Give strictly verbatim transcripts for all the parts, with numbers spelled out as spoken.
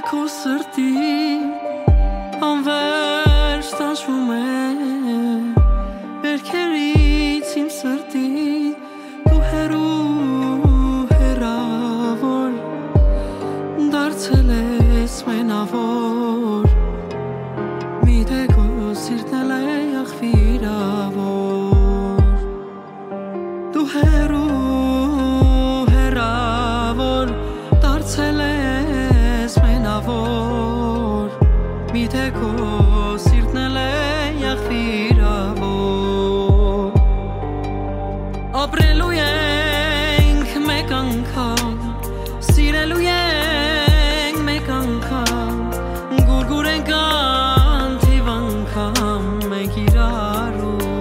քո սրտի անվերջ տանջվում է վերքերից իմ սրտի դու հեռու հեռավոր դարձել ես մենավոր միթե քո սիրտն էլ է աղվիրավոր դու հեռու հեռավոր դարձել ես մենավոր միթե քո սիրտն էլ է աղվիրավոր ապրելու ենք մեկ անգամ սիրելու ենք մեկ անգամ գուրգուր ենք անթիվ անգամ մենք իրարու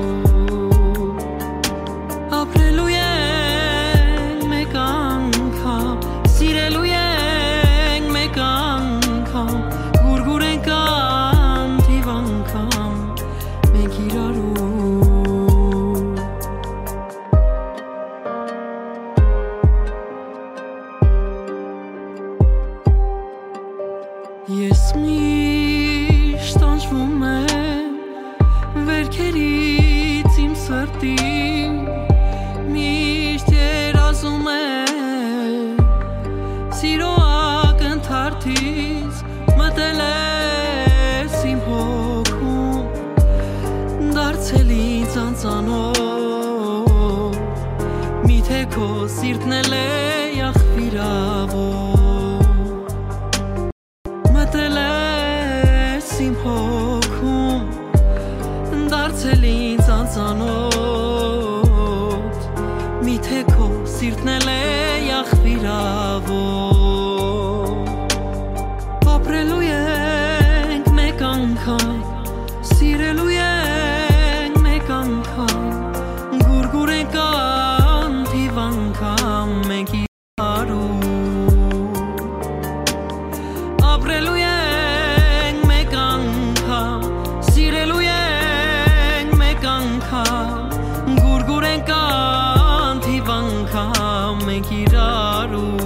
ապրելու ենք մեկ անգամ սիրելու ենք մեկ անգամ գուրգուր ենք անթիվ անգամ մենք իրարու Ես միշտ տանջվում եմ վերքերից իմ սրտի միշտ երազում եմ սիրո ակնթարթից մտել ես իմ հոգում դարձել ինձ անծանոթ միթե քո սիրտն էլ է աղվիրավոր մտել ես իմ հոգում դարձել ինձ անծանոթ միթե քո սիրտն էլ է աղվիրավոր ապրելու ենք մեկ անգամ սիրելու ենք մեկ անգամ գուրգուր ենք անթիվ անգամ մենք իրարու ապրելու ենք մեկ անգամ սիրելու ենք մեկ անգամ գուրգուր ենք անթիվ անգամ մենք իրարու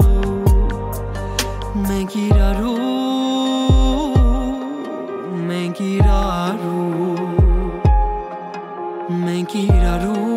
մենք իրարու մենք իրարու մենք իրարու